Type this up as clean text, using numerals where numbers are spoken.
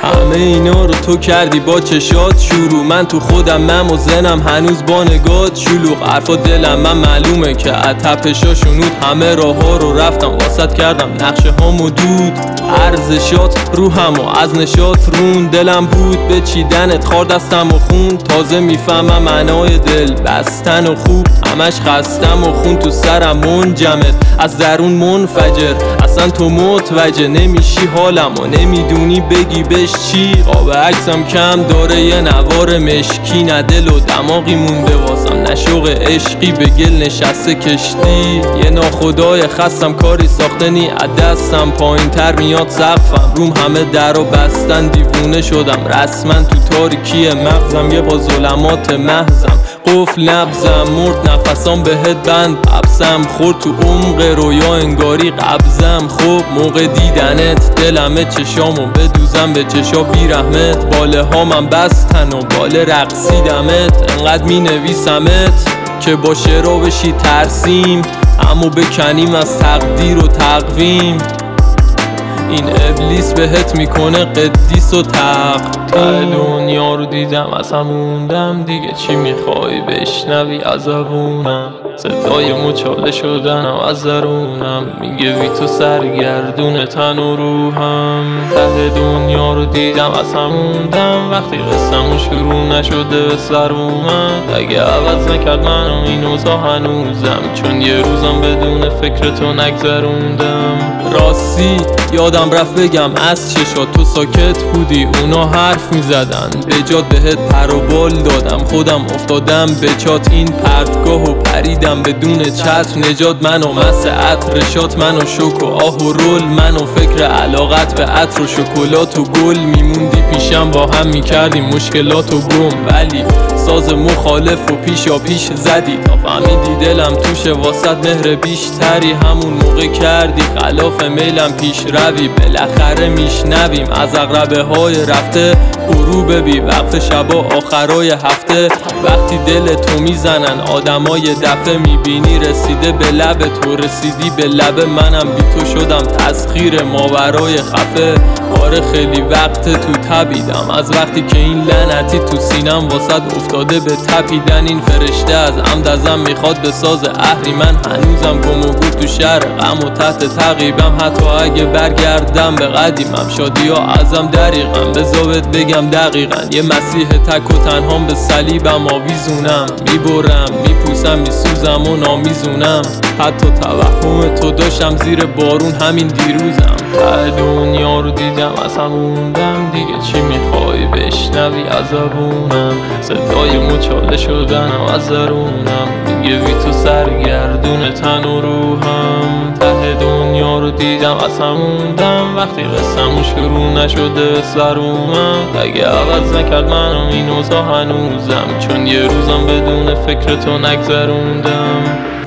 همه اینا رو تو کردی با چشات شروع، من تو خودم و ذهنم هنوز با نگات شلوغ. حرفا دلم من معلومه که از تپشا شنود، همه راه ها رو رفتم واسط کردم نقشه هامو دود. ارزشات روحم و از نشات رون، دلم بود به چیدنت خار دستم و خون. تازه میفهمم معنای دل بستن و خوب، همش خستم و خون تو سرم منجمد، از درون منفجر. اصلا تو متوجه نمیشی حالم و نمیدونی بگی بهش چی. قاب عکسم کم داره یه نوار مشکی، نه دل و دماغی مونده واسم، نه شوق عشقی به گل نشسته کشتی. یه ناخدای خستم کاری ساخته نی از دستم، پایین تر میاد سقفم، روم همه در و بستن. دیوونه شدم رسما تو تاریکی مغزم، یه با ظلمات محضم قفل نبزم. مرد نفسام بهت بند حبسم، خورد تو عمق رویا انگاری قبضم. خب موقع دیدنت دلمه چشامو بدوزم به چشا بی رحمت. باله ها من بستن و باله رقصیدمت، انقدر می نویسمت که با شعرها بشی ترسیم، اما بکنیم از تقدیر و تقویم. این ابلیس بهت میکنه قدیس و تق. دنیا رو دیدم اصلا موندم، دیگه چی میخوای بشنوی از زبونم؟ صدای مچاله شدنم از درونم میگه بی تو سرگردون تن و روحم. ته دنیا رو دیدم اصلا موندم، وقتی قصه‌مون شروع نشده به سر اومد. اگه عوض نکرد منو این اوضاع هنوزم، چون یه روزم بدون فکر تو نگذروندم. راستی یادم رفت بگم از چشات تو ساکت بودی، اونا حرف میزدن به جات بهت پر و بال دادم. خودم افتادم به چات این پرتگاهو پریدم بدون چتر. نجات منو مس عطر رشات، منو شوک و آه و رول، منو فکر علاقت به عطر و شکلات و گل. میموندی پیشم با هم میکردیم مشکلات و گم، ولی ساز مخالف و پیشا پیش زدی تا فهمیدی دلم توشه واسط مهر بیشتری. همون موقع کردی خلاف میلم پیش روی، بالاخره میشنویم از عقربه های رفته. غروب بی وقت شبا آخرای هفته، وقتی دل تو میزنن آدمای دفعه. میبینی رسیده به لب تو، رسیدی به لب منم، بی تو شدم تسخیر ماورای خفه. آره خیلی وقت تو تبیدم، از وقتی که این لعنتی تو سینم واسط افتاده به تپیدن. این فرشته از عمد ازم میخواد به ساز اهریمن، هنوزم گم و گور تو شهر غم و تحت تعقیبم. حتی اگه برگردم به قدیمم، شادی ها ازم دریغم. بذارت بگم دقیقا یه مسیح تک و تنهام به صلیبم آویزونم. میبرم میپوسم میسوزم و نامیزونم، حتی توهم تو داشتم زیر بارون همین دیروزم. دنیا رو دیدم اصلا موندم، دیگه چی میخوای بشنوی از زبونم؟ صدای مچاله شدنم از درونم میگه بی تو سرگردون تن و روحم. ته دنیا رو دیدم اصلا موندم، وقتی قصه‌مون شروع نشده سر اومد. اگه عوض نکرد منو این اوضاع هنوزم، چون یه روزم بدون فکر تو نگذروندم.